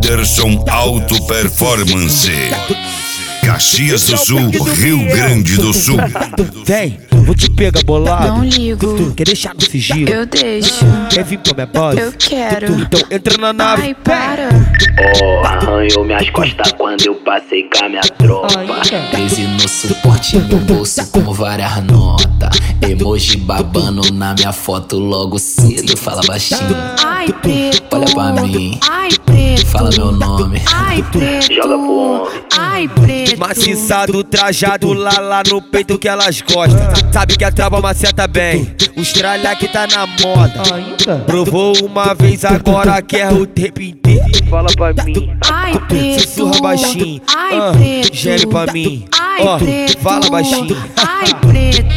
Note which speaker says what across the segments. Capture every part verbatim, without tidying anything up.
Speaker 1: Anderson Auto Performance, Caxias do Sul, Rio Grande do Sul.
Speaker 2: Vem, vou te pegar bolado.
Speaker 3: Não ligo.
Speaker 2: Quer deixar no sigilo?
Speaker 3: Eu deixo.
Speaker 2: Quer vir pra minha base?
Speaker 3: Eu quero.
Speaker 2: Então entra na nave.
Speaker 3: Ai, para.
Speaker 4: Oh, arranhou minhas costas quando eu passei com a minha tropa.
Speaker 5: treze no suporte, no bolso com várias notas. Emoji babando na minha foto logo cedo. Fala baixinho,
Speaker 3: Ai, preto.
Speaker 5: olha pra mim,
Speaker 3: Ai, preto.
Speaker 5: fala meu nome.
Speaker 3: Ai, preto.
Speaker 4: Joga pro homem.
Speaker 3: Ai, preto.
Speaker 2: Maciçado, trajado lá, lá no peito que elas gostam. Sabe que a trava maceta bem, os tralha que tá na moda. Provou uma vez, agora quer o tempo inteiro. Fala pra mim,
Speaker 3: Ai, preto.
Speaker 2: sussurra baixinho.
Speaker 3: Ai,
Speaker 2: ah,
Speaker 3: preto.
Speaker 2: Geme pra mim,
Speaker 3: Ai,
Speaker 2: ó,
Speaker 3: preto.
Speaker 2: fala baixinho.
Speaker 3: Ai, preto.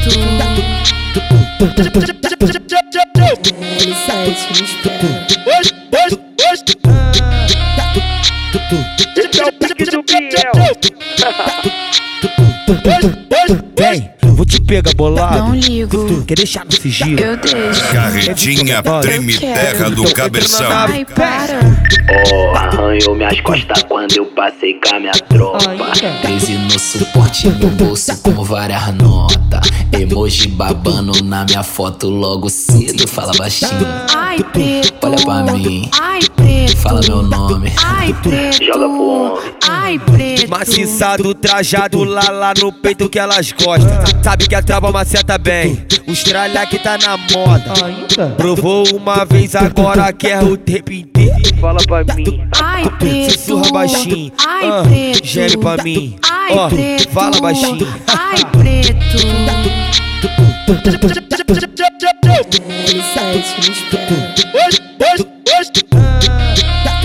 Speaker 2: Vem, vou te pegar bolado.
Speaker 3: Não ligo.
Speaker 2: Quer deixar no sigilo?
Speaker 3: Eu deixo.
Speaker 1: Carretinha treme terra do cabeção.
Speaker 3: Ai, para.
Speaker 4: Oh, arranhou minhas costas quando eu passei com a minha tropa.
Speaker 5: treze no suporte, no bolso com várias notas. Emoji babando na minha foto logo cedo. Fala baixinho,
Speaker 3: Ai, preto.
Speaker 5: olha pra mim,
Speaker 3: Ai, preto.
Speaker 5: fala meu nome.
Speaker 3: Ai, preto.
Speaker 4: Joga pro homem.
Speaker 3: Ai, preto.
Speaker 2: Maciçado, trajado lá, lá no peito que elas gostam. Sabe que a trava maceta bem, os tralha que tá na moda. Provou uma vez, agora quer o tempo inteiro. Fala pra mim,
Speaker 3: Ai, preto.
Speaker 2: sussurra baixinho.
Speaker 3: Ai,
Speaker 2: ah,
Speaker 3: preto.
Speaker 2: Geme pra mim,
Speaker 3: Ai,
Speaker 2: ó,
Speaker 3: preto.
Speaker 2: fala baixinho.
Speaker 3: Ai, preto.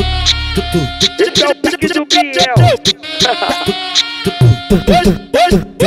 Speaker 2: Esse é o pique do Biel.